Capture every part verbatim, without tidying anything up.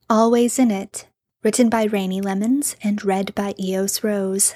Always in It, written by Rainy Lemons and read by Eos Rose.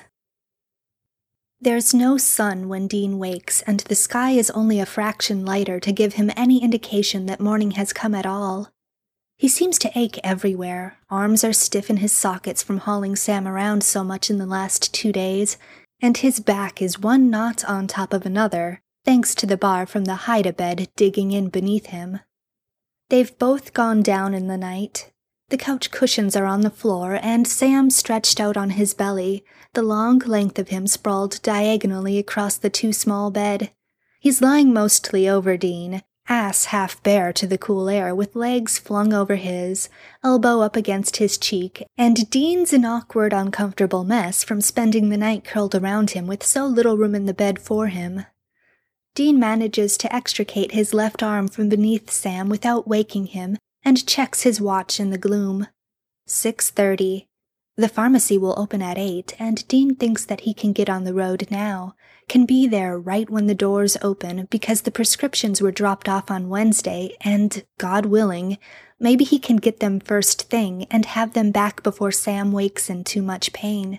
There's no sun when Dean wakes, and the sky is only a fraction lighter to give him any indication that morning has come at all. He seems to ache everywhere, arms are stiff in his sockets from hauling Sam around so much in the last two days, and his back is one knot on top of another, thanks to the bar from the hide-a-bed digging in beneath him. They've both gone down in the night. The couch cushions are on the floor, and Sam stretched out on his belly, the long length of him sprawled diagonally across the too small bed. He's lying mostly over Dean, ass half bare to the cool air with legs flung over his, elbow up against his cheek, and Dean's an awkward, uncomfortable mess from spending the night curled around him with so little room in the bed for him. Dean manages to extricate his left arm from beneath Sam without waking him, and checks his watch in the gloom. six thirty. The pharmacy will open at eight, and Dean thinks that he can get on the road now, can be there right when the doors open because the prescriptions were dropped off on Wednesday, and, God willing, maybe he can get them first thing and have them back before Sam wakes in too much pain.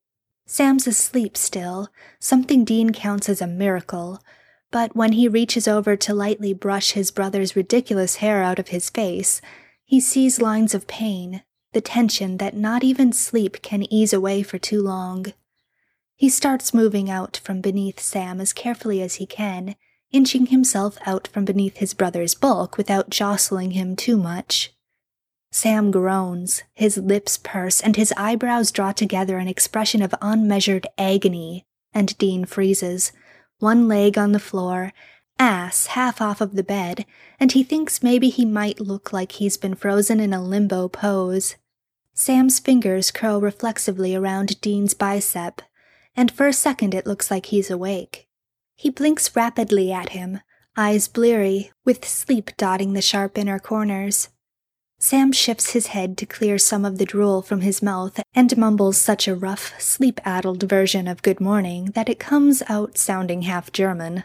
Sam's asleep still, something Dean counts as a miracle, but when he reaches over to lightly brush his brother's ridiculous hair out of his face, he sees lines of pain, the tension that not even sleep can ease away for too long. He starts moving out from beneath Sam as carefully as he can, inching himself out from beneath his brother's bulk without jostling him too much. Sam groans, his lips purse, and his eyebrows draw together an expression of unmeasured agony, and Dean freezes, one leg on the floor, ass half off of the bed, and he thinks maybe he might look like he's been frozen in a limbo pose. Sam's fingers curl reflexively around Dean's bicep, and for a second it looks like he's awake. He blinks rapidly at him, eyes bleary, with sleep dotting the sharp inner corners. Sam shifts his head to clear some of the drool from his mouth and mumbles such a rough, sleep-addled version of good morning that it comes out sounding half German.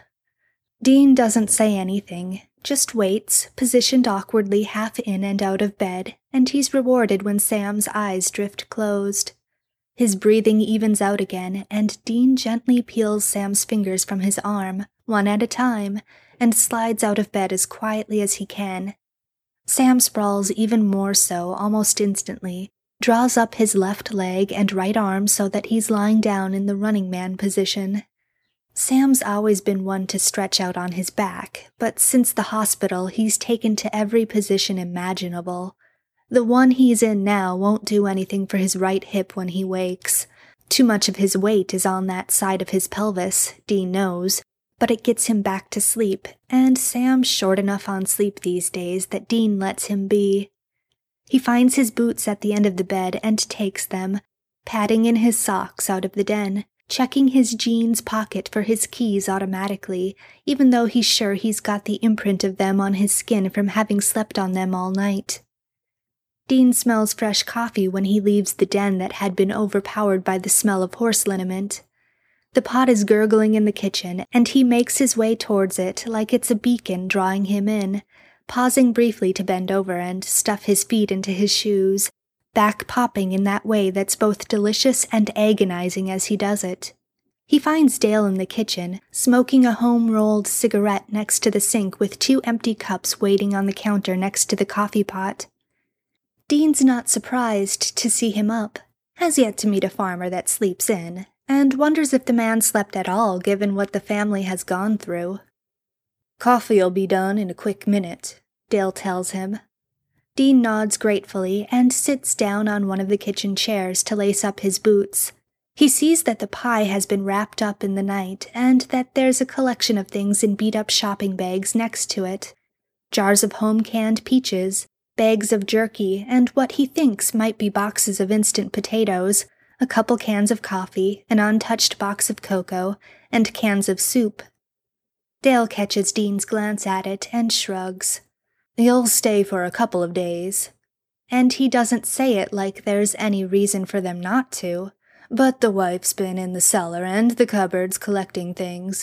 Dean doesn't say anything, just waits, positioned awkwardly half in and out of bed, and he's rewarded when Sam's eyes drift closed. His breathing evens out again, and Dean gently peels Sam's fingers from his arm, one at a time, and slides out of bed as quietly as he can. Sam sprawls even more so almost instantly, draws up his left leg and right arm so that he's lying down in the running man position. Sam's always been one to stretch out on his back, but since the hospital he's taken to every position imaginable. The one he's in now won't do anything for his right hip when he wakes. Too much of his weight is on that side of his pelvis, Dean knows, but it gets him back to sleep, and Sam's short enough on sleep these days that Dean lets him be. He finds his boots at the end of the bed and takes them, patting in his socks out of the den, checking his jeans pocket for his keys automatically, even though he's sure he's got the imprint of them on his skin from having slept on them all night. Dean smells fresh coffee when he leaves the den that had been overpowered by the smell of horse liniment. The pot is gurgling in the kitchen, and he makes his way towards it like it's a beacon drawing him in, pausing briefly to bend over and stuff his feet into his shoes, back popping in that way that's both delicious and agonizing as he does it. He finds Dale in the kitchen, smoking a home-rolled cigarette next to the sink with two empty cups waiting on the counter next to the coffee pot. Dean's not surprised to see him up, has yet to meet a farmer that sleeps in, and wonders if the man slept at all given what the family has gone through. "Coffee'll be done in a quick minute," Dale tells him. Dean nods gratefully and sits down on one of the kitchen chairs to lace up his boots. He sees that the pie has been wrapped up in the night and that there's a collection of things in beat-up shopping bags next to it. Jars of home-canned peaches, bags of jerky, and what he thinks might be boxes of instant potatoes, a couple cans of coffee, an untouched box of cocoa, and cans of soup. Dale catches Dean's glance at it and shrugs. "You'll stay for a couple of days." And he doesn't say it like there's any reason for them not to, but the wife's been in the cellar and the cupboards collecting things.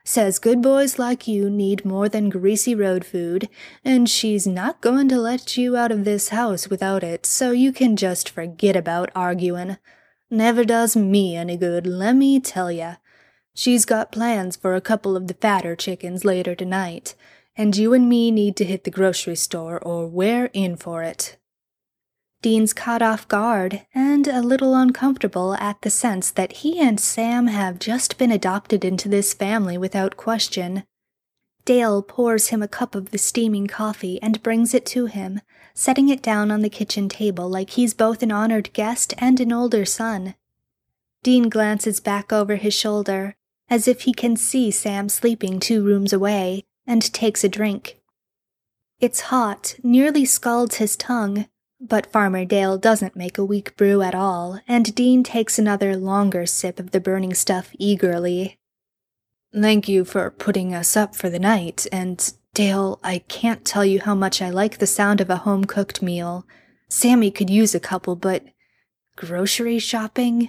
Says good boys like you need more than greasy road food, and she's not going to let you out of this house without it, so you can just forget about arguing. Never does me any good, let me tell ya. She's got plans for a couple of the fatter chickens later tonight, and you and me need to hit the grocery store or we're in for it. Dean's caught off guard and a little uncomfortable at the sense that he and Sam have just been adopted into this family without question. Dale pours him a cup of the steaming coffee and brings it to him, setting it down on the kitchen table like he's both an honored guest and an older son. Dean glances back over his shoulder, as if he can see Sam sleeping two rooms away, and takes a drink. It's hot, nearly scalds his tongue, but Farmer Dale doesn't make a weak brew at all, and Dean takes another longer sip of the burning stuff eagerly. Thank you for putting us up for the night, and, Dale, I can't tell you how much I like the sound of a home-cooked meal. Sammy could use a couple, but grocery shopping?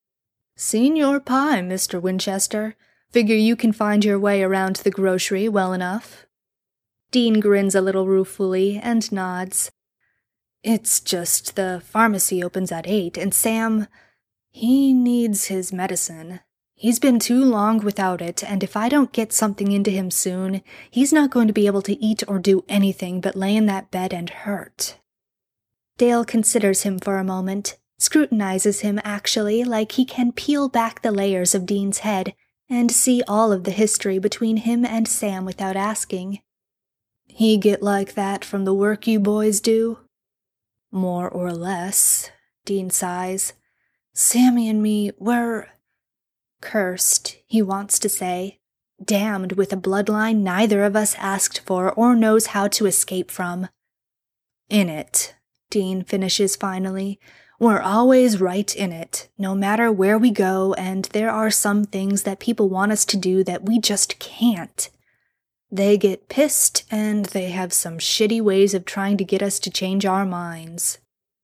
Seen your pie, Mister Winchester. Figure you can find your way around the grocery well enough. Dean grins a little ruefully and nods. It's just the pharmacy opens at eight, and Sam, he needs his medicine. He's been too long without it, and if I don't get something into him soon, he's not going to be able to eat or do anything but lay in that bed and hurt. Dale considers him for a moment, scrutinizes him actually like he can peel back the layers of Dean's head and see all of the history between him and Sam without asking. He get like that from the work you boys do? More or less, Dean sighs. Sammy and me, we're cursed, he wants to say, damned with a bloodline neither of us asked for or knows how to escape from. In it, Dean finishes finally. We're always right in it, no matter where we go, and there are some things that people want us to do that we just can't. They get pissed, and they have some shitty ways of trying to get us to change our minds.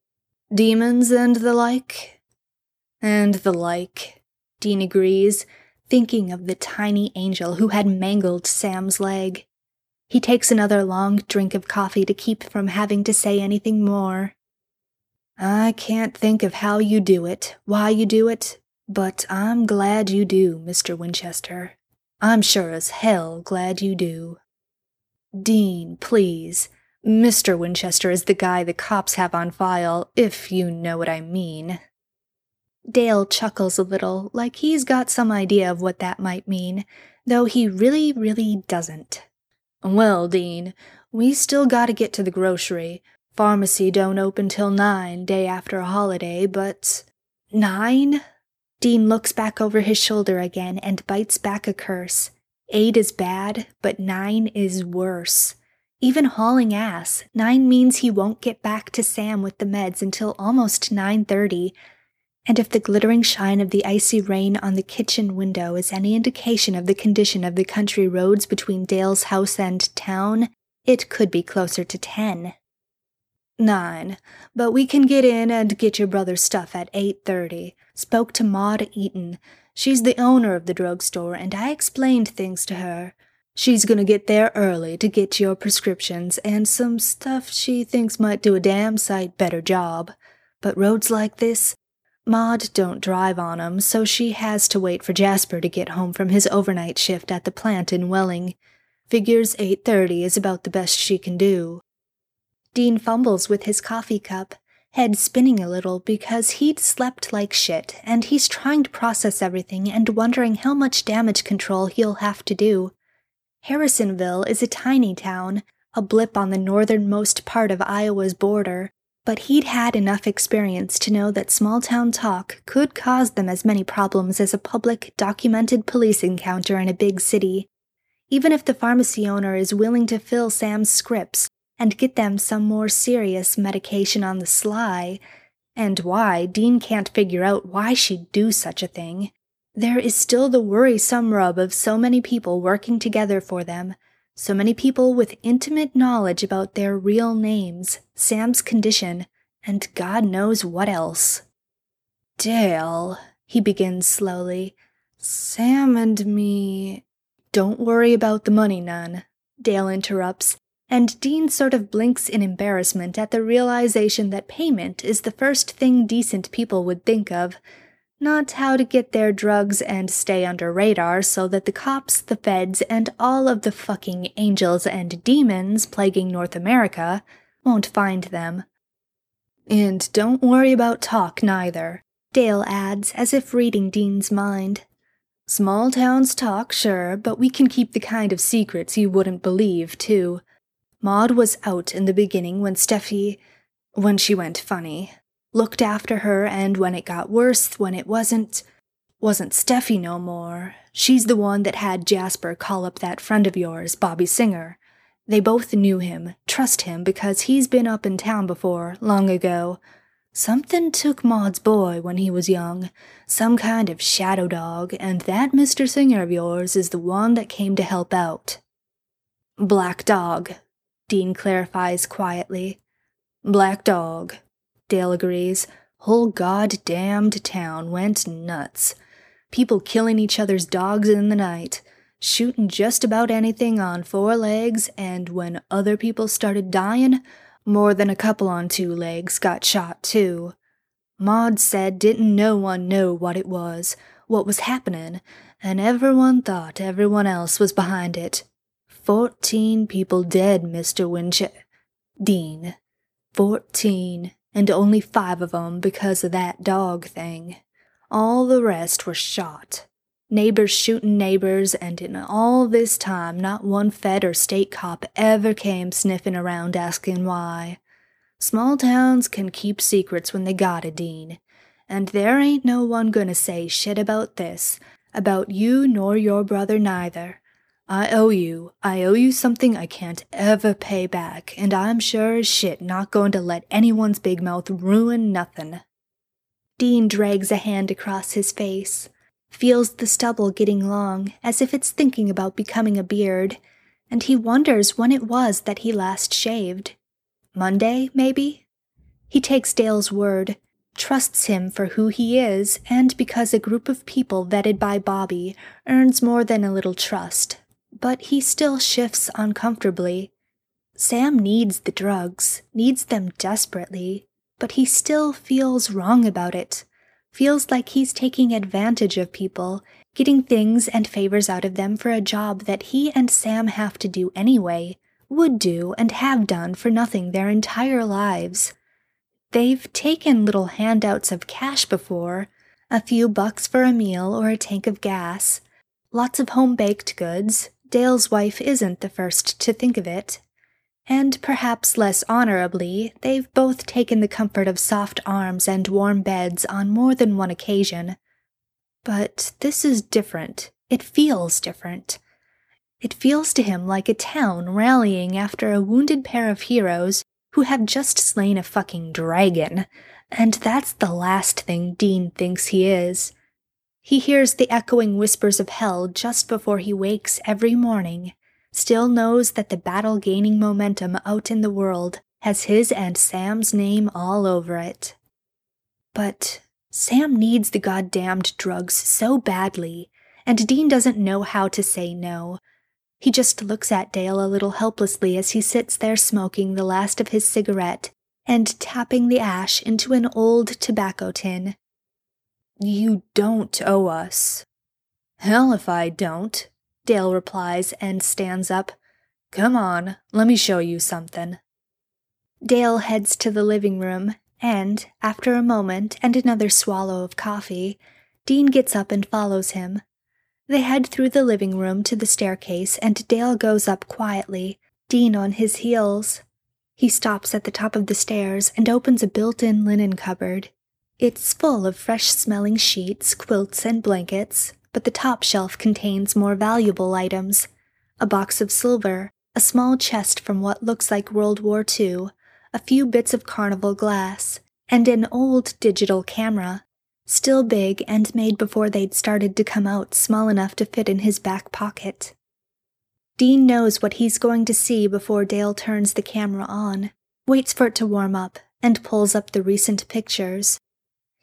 Demons and the like? And the like, Dean agrees, thinking of the tiny angel who had mangled Sam's leg. He takes another long drink of coffee to keep from having to say anything more. I can't think of how you do it, why you do it, but I'm glad you do, Mister Winchester. I'm sure as hell glad you do. Dean, please. Mister Winchester is the guy the cops have on file, if you know what I mean. Dale chuckles a little, like he's got some idea of what that might mean, though he really, really doesn't. Well, Dean, we still gotta get to the grocery. Pharmacy don't open till nine, day after a holiday, but... Nine? Dean looks back over his shoulder again and bites back a curse. Eight is bad, but nine is worse. Even hauling ass, nine means he won't get back to Sam with the meds until almost nine thirty, and if the glittering shine of the icy rain on the kitchen window is any indication of the condition of the country roads between Dale's house and town, it could be closer to ten. Nine, but we can get in and get your brother's stuff at eight thirty. Spoke to Maud Eaton. She's the owner of the drugstore, and I explained things to her. She's gonna get there early to get your prescriptions and some stuff she thinks might do a damn sight better job. But roads like this, Maud don't drive on 'em, so she has to wait for Jasper to get home from his overnight shift at the plant in Welling. Figures eight thirty is about the best she can do. Dean fumbles with his coffee cup, head spinning a little because he'd slept like shit, and he's trying to process everything and wondering how much damage control he'll have to do. Harrisonville is a tiny town, a blip on the northernmost part of Iowa's border, but he'd had enough experience to know that small-town talk could cause them as many problems as a public, documented police encounter in a big city. Even if the pharmacy owner is willing to fill Sam's scripts and get them some more serious medication on the sly, and why, Dean can't figure out why she'd do such a thing, there is still the worrisome rub of so many people working together for them, so many people with intimate knowledge about their real names, Sam's condition, and God knows what else. Dale, he begins slowly, Sam and me... Don't worry about the money none, Dale interrupts, and Dean sort of blinks in embarrassment at the realization that payment is the first thing decent people would think of, not how to get their drugs and stay under radar so that the cops, the feds, and all of the fucking angels and demons plaguing North America won't find them. And don't worry about talk neither, Dale adds, as if reading Dean's mind. Small towns talk, sure, but we can keep the kind of secrets you wouldn't believe, too. Maud was out in the beginning when Steffi, when she went funny. Looked after her, and when it got worse, when it wasn't, wasn't Steffi no more. She's the one that had Jasper call up that friend of yours, Bobby Singer. They both knew him, trust him, because he's been up in town before, long ago. Something took Maud's boy when he was young, some kind of shadow dog, and that Mister Singer of yours is the one that came to help out. Black dog, Dean clarifies quietly. Black dog. Dale agrees. Whole goddamned town went nuts. People killing each other's dogs in the night, shooting just about anything on four legs, and when other people started dying, more than a couple on two legs got shot too. Maud said didn't no one know what it was, what was happening, and everyone thought everyone else was behind it. Fourteen people dead, Mister Winch... Dean. Fourteen. And only five of 'em because of that dog thing. All the rest were shot. Neighbors shooting neighbors, and in all this time not one fed or state cop ever came sniffing around asking why. Small towns can keep secrets when they got a Dean, and there ain't no one gonna say shit about this, about you nor your brother neither. I owe you. I owe you something I can't ever pay back, and I'm sure as shit not going to let anyone's big mouth ruin nothing. Dean drags a hand across his face, feels the stubble getting long, as if it's thinking about becoming a beard, and he wonders when it was that he last shaved. Monday, maybe? He takes Dale's word, trusts him for who he is, and because a group of people vetted by Bobby earns more than a little trust. But he still shifts uncomfortably. Sam needs the drugs, needs them desperately, but he still feels wrong about it. Feels like he's taking advantage of people, getting things and favors out of them for a job that he and Sam have to do anyway, would do and have done for nothing their entire lives. They've taken little handouts of cash before, a few bucks for a meal or a tank of gas, lots of home-baked goods. Dale's wife isn't the first to think of it. And perhaps less honorably, they've both taken the comfort of soft arms and warm beds on more than one occasion. But this is different. It feels different. It feels to him like a town rallying after a wounded pair of heroes who have just slain a fucking dragon, and that's the last thing Dean thinks he is. He hears the echoing whispers of hell just before he wakes every morning, still knows that the battle gaining momentum out in the world has his and Sam's name all over it. But Sam needs the goddamned drugs so badly, and Dean doesn't know how to say no. He just looks at Dale a little helplessly as he sits there smoking the last of his cigarette and tapping the ash into an old tobacco tin. You don't owe us. Hell if I don't, Dale replies and stands up. Come on, let me show you something. Dale heads to the living room, and, after a moment and another swallow of coffee, Dean gets up and follows him. They head through the living room to the staircase, and Dale goes up quietly, Dean on his heels. He stops at the top of the stairs and opens a built-in linen cupboard. It's full of fresh-smelling sheets, quilts, and blankets, but the top shelf contains more valuable items. A box of silver, a small chest from what looks like World War Two, a few bits of carnival glass, and an old digital camera, still big and made before they'd started to come out small enough to fit in his back pocket. Dean knows what he's going to see before Dale turns the camera on, waits for it to warm up, and pulls up the recent pictures.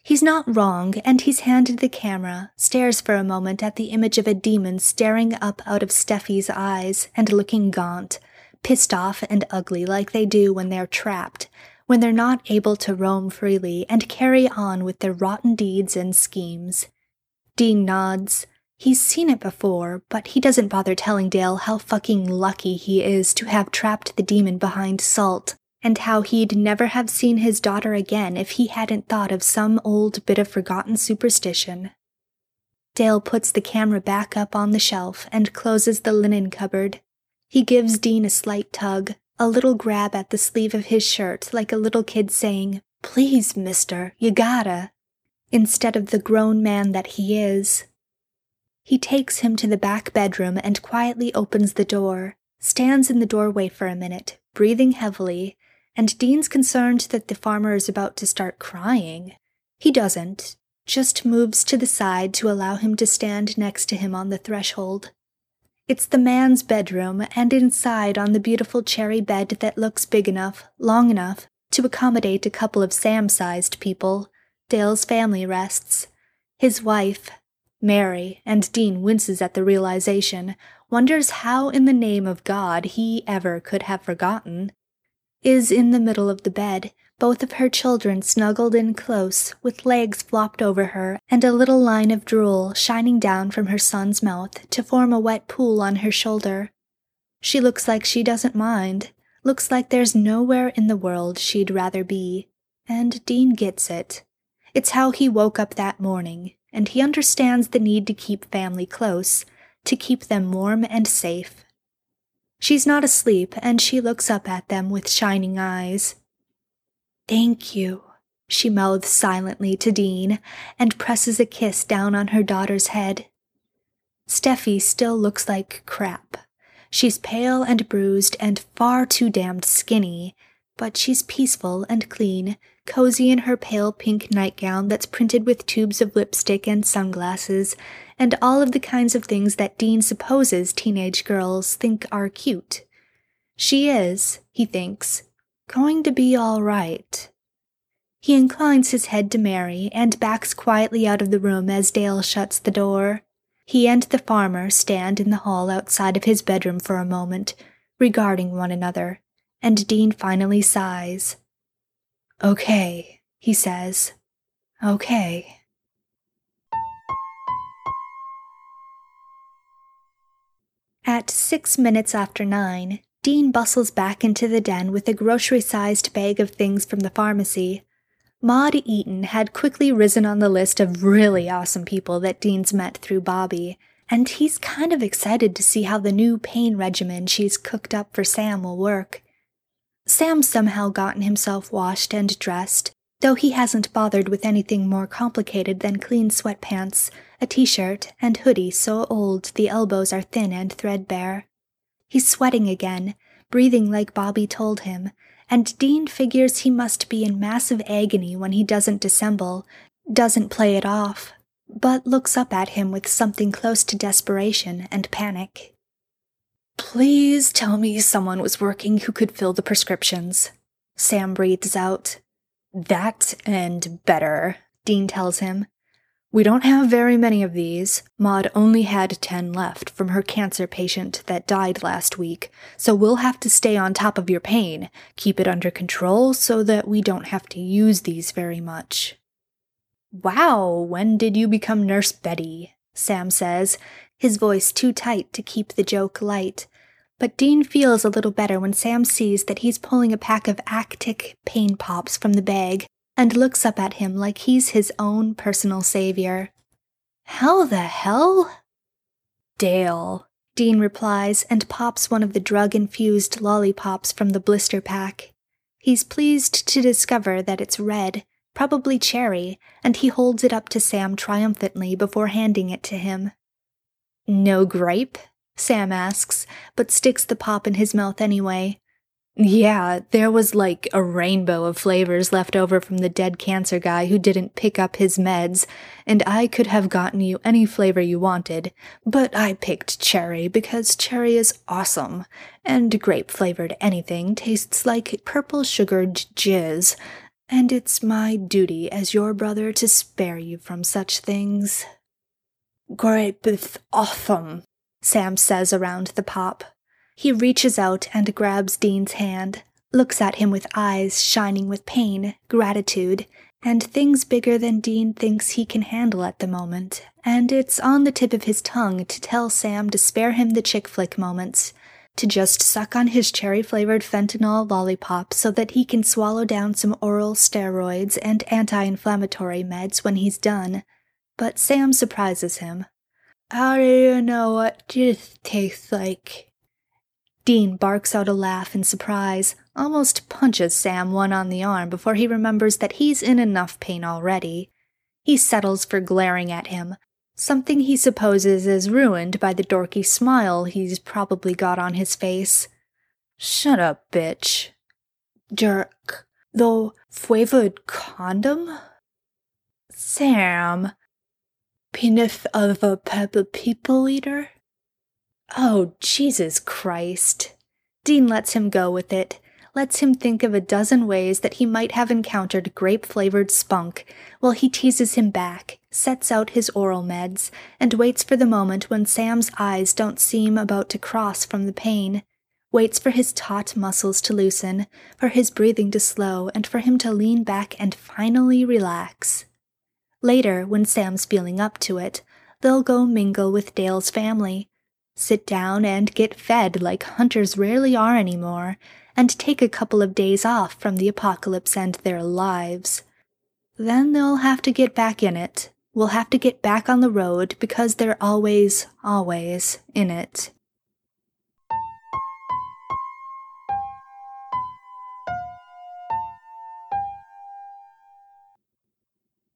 He's not wrong, and he's handed the camera, stares for a moment at the image of a demon staring up out of Steffi's eyes and looking gaunt, pissed off and ugly like they do when they're trapped, when they're not able to roam freely and carry on with their rotten deeds and schemes. Dean nods. He's seen it before, but he doesn't bother telling Dale how fucking lucky he is to have trapped the demon behind Salt, and how he'd never have seen his daughter again if he hadn't thought of some old bit of forgotten superstition. Dale puts the camera back up on the shelf and closes the linen cupboard. He gives Dean a slight tug, a little grab at the sleeve of his shirt like a little kid saying, "Please, mister, you gotta," instead of the grown man that he is. He takes him to the back bedroom and quietly opens the door, stands in the doorway for a minute, breathing heavily, and Dean's concerned that the farmer is about to start crying. He doesn't, just moves to the side to allow him to stand next to him on the threshold. It's the man's bedroom, and inside on the beautiful cherry bed that looks big enough, long enough, to accommodate a couple of Sam-sized people, Dale's family rests. His wife, Mary, and Dean winces at the realization, wonders how in the name of God he ever could have forgotten, is in the middle of the bed, both of her children snuggled in close, with legs flopped over her, and a little line of drool shining down from her son's mouth to form a wet pool on her shoulder. She looks like she doesn't mind, looks like there's nowhere in the world she'd rather be, and Dean gets it. It's how he woke up that morning, and he understands the need to keep family close, to keep them warm and safe. She's not asleep, and she looks up at them with shining eyes. "Thank you," she mouths silently to Dean, and presses a kiss down on her daughter's head. Steffi still looks like crap. She's pale and bruised and far too damned skinny, but she's peaceful and clean, cozy in her pale pink nightgown that's printed with tubes of lipstick and sunglasses, and all of the kinds of things that Dean supposes teenage girls think are cute. She is, he thinks, going to be all right. He inclines his head to Mary and backs quietly out of the room as Dale shuts the door. He and the farmer stand in the hall outside of his bedroom for a moment, regarding one another, and Dean finally sighs. "Okay," he says. "Okay." At six minutes after nine, Dean bustles back into the den with a grocery-sized bag of things from the pharmacy. Maud Eaton had quickly risen on the list of really awesome people that Dean's met through Bobby, and he's kind of excited to see how the new pain regimen she's cooked up for Sam will work. Sam's somehow gotten himself washed and dressed, though he hasn't bothered with anything more complicated than clean sweatpants, a t-shirt, and hoodie so old the elbows are thin and threadbare. He's sweating again, breathing like Bobby told him, and Dean figures he must be in massive agony when he doesn't dissemble, doesn't play it off, but looks up at him with something close to desperation and panic. "Please tell me someone was working who could fill the prescriptions," Sam breathes out. "That and better," Dean tells him. "We don't have very many of these. Maud only had ten left from her cancer patient that died last week, so we'll have to stay on top of your pain, keep it under control so that we don't have to use these very much." "Wow, when did you become Nurse Betty?" Sam says, his voice too tight to keep the joke light. But Dean feels a little better when Sam sees that he's pulling a pack of Actic pain pops from the bag, and looks up at him like he's his own personal savior. "How the hell?" "Dale," Dean replies and pops one of the drug-infused lollipops from the blister pack. He's pleased to discover that it's red, probably cherry, and he holds it up to Sam triumphantly before handing it to him. "No grape?" Sam asks, but sticks the pop in his mouth anyway. "Yeah, there was like a rainbow of flavors left over from the dead cancer guy who didn't pick up his meds, and I could have gotten you any flavor you wanted, but I picked cherry because cherry is awesome, and grape-flavored anything tastes like purple sugared jizz, and it's my duty as your brother to spare you from such things." "Great bith awesome," Sam says around the pop. He reaches out and grabs Dean's hand, looks at him with eyes shining with pain, gratitude, and things bigger than Dean thinks he can handle at the moment, and it's on the tip of his tongue to tell Sam to spare him the chick flick moments, to just suck on his cherry-flavored fentanyl lollipop so that he can swallow down some oral steroids and anti-inflammatory meds when he's done. But Sam surprises him. "How do you know what juice tastes like?" Dean barks out a laugh in surprise, almost punches Sam one on the arm before he remembers that he's in enough pain already. He settles for glaring at him, something he supposes is ruined by the dorky smile he's probably got on his face. "Shut up, bitch." "Jerk. Though flavored condom?" "Sam." "Penis of a Peppa People eater?" Oh, Jesus Christ. Dean lets him go with it, lets him think of a dozen ways that he might have encountered grape-flavored spunk, while he teases him back, sets out his oral meds, and waits for the moment when Sam's eyes don't seem about to cross from the pain, waits for his taut muscles to loosen, for his breathing to slow, and for him to lean back and finally relax. Later, when Sam's feeling up to it, they'll go mingle with Dale's family, sit down and get fed like hunters rarely are anymore, and take a couple of days off from the apocalypse and their lives. Then they'll have to get back in it. We'll have to get back on the road because they're always, always in it.